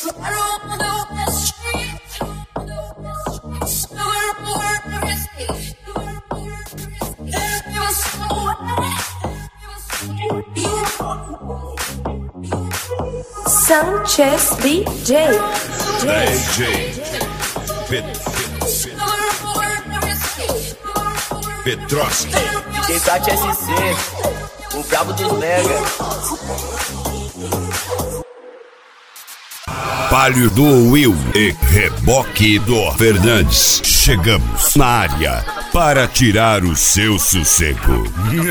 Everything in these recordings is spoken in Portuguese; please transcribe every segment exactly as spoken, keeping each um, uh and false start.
Sanchez D J. D J Pet, Pet, Petroski. D J Tati S C, o brabo dos mega. Palio do Will e reboque do Fernandes. Chegamos na área para tirar o seu sossego.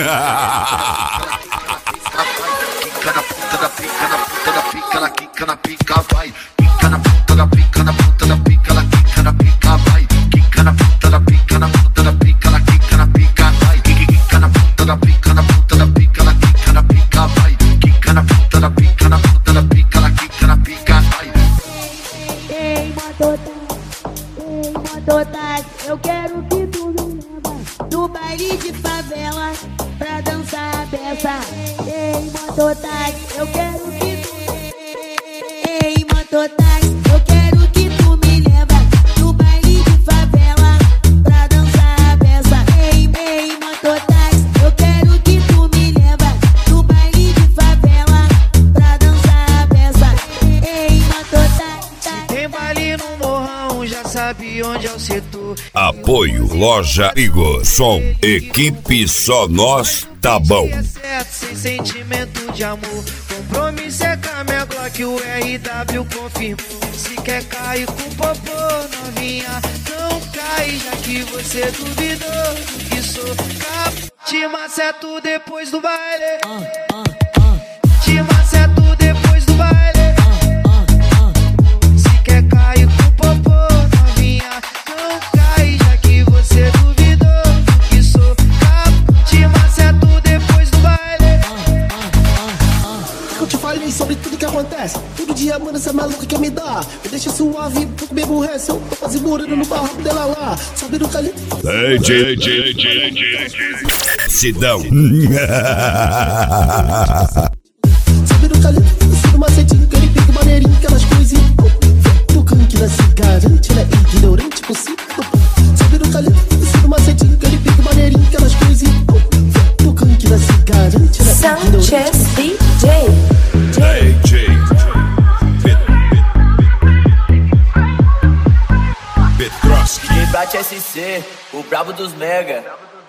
Ela quica na pica, vai. Quica na puta da pica, na puta da pica, ela quica na pica, vai. Quica na puta da pica, na puta da pica, ela quica na pica, vai. Quica na puta da pica, na puta da pica, ela quica na pica, vai. Quica na puta da pica, na puta da pica, ela quica na pica, vai. Ei, mototáxi, ei, mototáxi, eu quero que tu me leva no baile de favela pra dançar a peça. Ei, mototáxi, eu quero que tu Ei, mototáxi, eu quero que tu me leva no baile de favela pra dançar a peça. Ei, ei, mototáxi, eu quero que tu me leva no baile de favela pra dançar a peça. Ei, mototáxi. Tem baile no morrão, já sabe onde é o setor. Apoio Loja Igor, som, equipe só nós, tá bom. É certo, sem sentimento de amor. Compromisso é com a minha Glock, o R W confirmou. Se quer cair com popô, novinha, não cai, já que você duvidou que sou capaz. Te maceto depois do baile. Te maceto depois do baile. Se quer cair com popô, novinha, não cai, já que você duvidou que sou capaz. Te maceto depois do baile. Eu te falei sobre tudo que acontece. Todo dia, mano, essa maluca quer me dar. Me deixa suave, pouco me aborrece. Eu tô quase morando no barraco dela lá. Sobe no calito. D J, D J, D J. Sidão. Sobe no calito, desce no macetinho, que ele pica maneirinho, aquelas coisinhas. No canque da cigarante, ela é ignorante, possível. Sobe no calito, desce no macetinho, que ele pica maneirinho, aquelas coisinhas. No canque da cigarante, ela é ignorante. Sanchez D J. D J Petroski. D J Tati S C, o brabo dos mega.